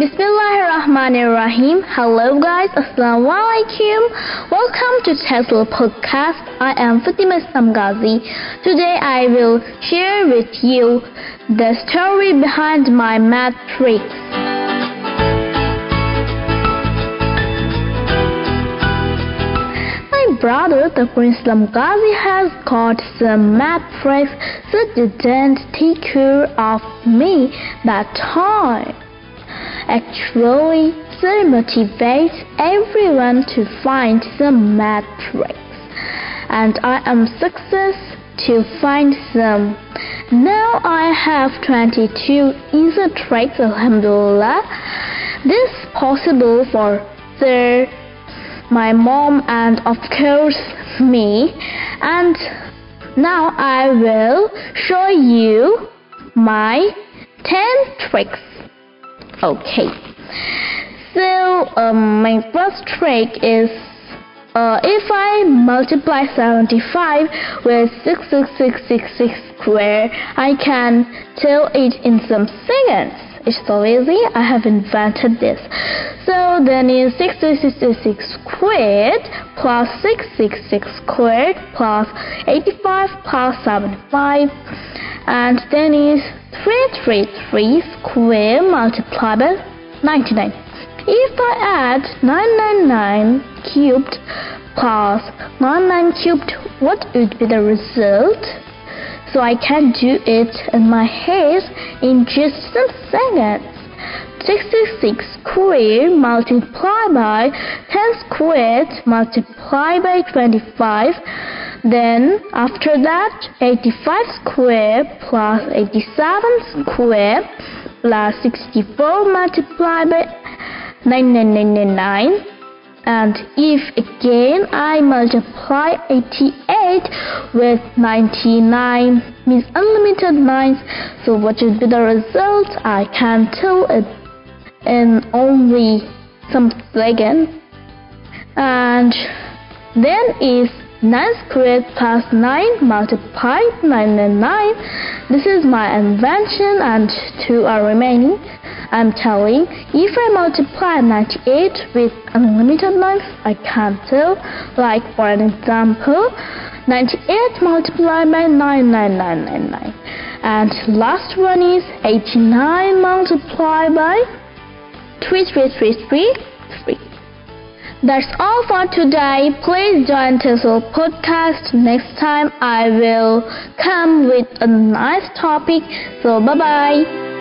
Bismillahirrahmanirrahim. Hello guys, Assalamualaikum. Welcome to Tesla Podcast. I am Fatima Samgazi. Today I will share with you the story behind my math tricks. My brother, the Prince Lamgazi, has got some math tricks that didn't take care of me that time. Actually, they motivate everyone to find some math tricks, and I am success to find some. Now I have 22 easy tricks, alhamdulillah. This is possible for my mom and of course me. And now I will show you my 10 tricks. Okay, so my first trick is if I multiply 75 with 66666 square, I can tell it in some seconds. It's so easy, I have invented this. So then is 666 squared plus 666 squared plus 85 plus 75, and then is 333 squared multiplied by 99. If I add 999 cubed plus 99 cubed, what would be the result? So I can do it in my head in just some seconds. 66 squared multiplied by 10 squared multiplied by 25. Then after that 85 squared plus 87 squared plus 64 multiplied by 9999. And if again I multiply 88 with 99 means unlimited nines, so what would be the result? I can tell it in only some seconds. And then is 9 squared plus 9 multiplied 999. This is my invention and 2 are remaining. I'm telling, if I multiply 98 with unlimited nines, I can tell. Like for an example, 98 multiplied by 99999. And last one is 89 multiplied by 3333. That's all for today. Please join Tesla Podcast. Next time I will come with a nice topic. So bye bye.